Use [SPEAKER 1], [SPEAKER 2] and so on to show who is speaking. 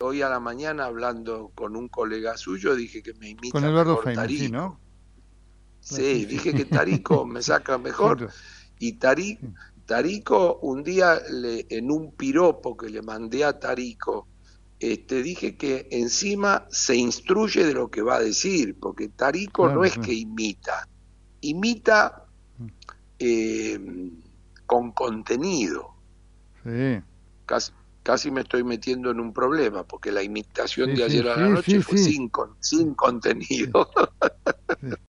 [SPEAKER 1] hoy a la mañana hablando con un colega suyo dije que me
[SPEAKER 2] Con
[SPEAKER 1] imita
[SPEAKER 2] Eduardo
[SPEAKER 1] mejor
[SPEAKER 2] Feynman, sí,
[SPEAKER 1] Tarico.
[SPEAKER 2] ¿no? Claro, sí,
[SPEAKER 1] Sí,
[SPEAKER 2] sí.
[SPEAKER 1] dije que Tarico me saca
[SPEAKER 2] Sin
[SPEAKER 1] mejor.
[SPEAKER 2] duda.
[SPEAKER 1] Y
[SPEAKER 2] Sí.
[SPEAKER 1] Tarico, un día en un piropo que le mandé a Tarico, dije que encima se instruye de lo que va a decir, porque Tarico no
[SPEAKER 2] Claro,
[SPEAKER 1] es que
[SPEAKER 2] claro.
[SPEAKER 1] imita eh, con contenido.
[SPEAKER 2] Sí,
[SPEAKER 1] Casi, casi me estoy metiendo en un problema, porque la imitación
[SPEAKER 2] sí,
[SPEAKER 1] de
[SPEAKER 2] sí,
[SPEAKER 1] ayer a la
[SPEAKER 2] sí,
[SPEAKER 1] noche
[SPEAKER 2] sí,
[SPEAKER 1] fue
[SPEAKER 2] sí.
[SPEAKER 1] sin
[SPEAKER 2] Sí,
[SPEAKER 1] contenido.
[SPEAKER 2] sí.